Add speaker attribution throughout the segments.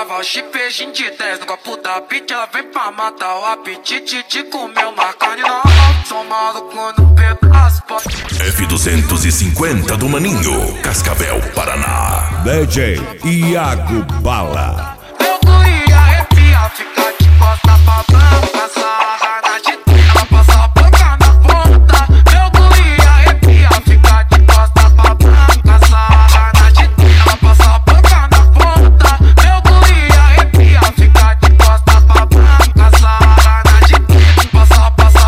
Speaker 1: travar o chipejinho de 10 no copo da beat, ela vem pra matar o apetite de comer uma carne na mão. Sou maluco no pedaço.
Speaker 2: F250 do Maninho, Cascavel, Paraná.
Speaker 3: DJ Iago Bala.
Speaker 1: Meu cu ia arrepiar, fica de costa pra branca, sarra na de ela passa a boca na ponta. Meu cu ia arrepiar, fica de costa pra branca, sarra na de ela passa a boca na ponta. Meu cu ia arrepiar, fica de costa pra branca, sarra na de passa a boca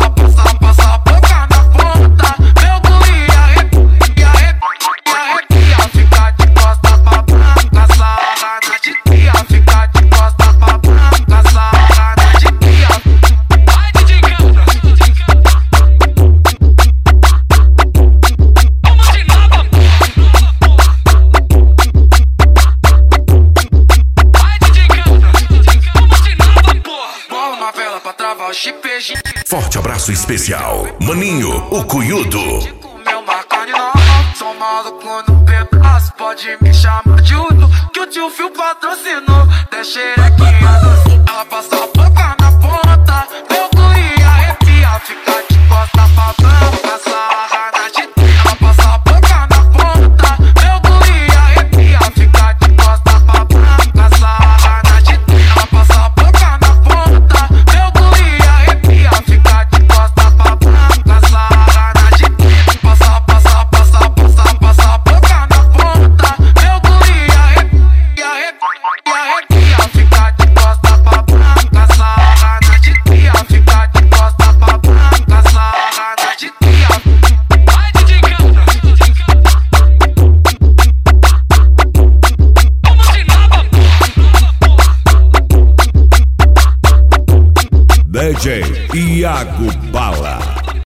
Speaker 1: na ponta. Meu cu ia arrepiar, fica de costa pra branca, sarra na de fica de costa pra branca, sarra na de vai DJ Cabra, vamos de nada, vai DJ Cabra, vamos de nada, porra. Bola uma vela pra travar o chipejinho.
Speaker 2: Forte abraço especial, Maninho, o Cunhudo.
Speaker 1: Comeu uma carne na mão, sou maluco no pedaço, pode me chamar de Udo, que o tio Fio patrocinou. Deixa xerequinha, ela passa a boca na ponta. Meu cu ia arrepiar, fica de costa pra branca, sarra na de ela passa a boca na ponta. Meu cu ia arrepiar, fica de costa pra branca, sarra na de ela passa a boca na ponta. Meu cu ia arrepiar, fica de costa pra branca, sarra na de passa a boca na ponta. Meu cu ia arrepiar, fica de costa pra branca, sarra na de fica de costa pra branca, sarra na de vai DJ Cabra, vamos de nada,
Speaker 3: DJ Iago Bala.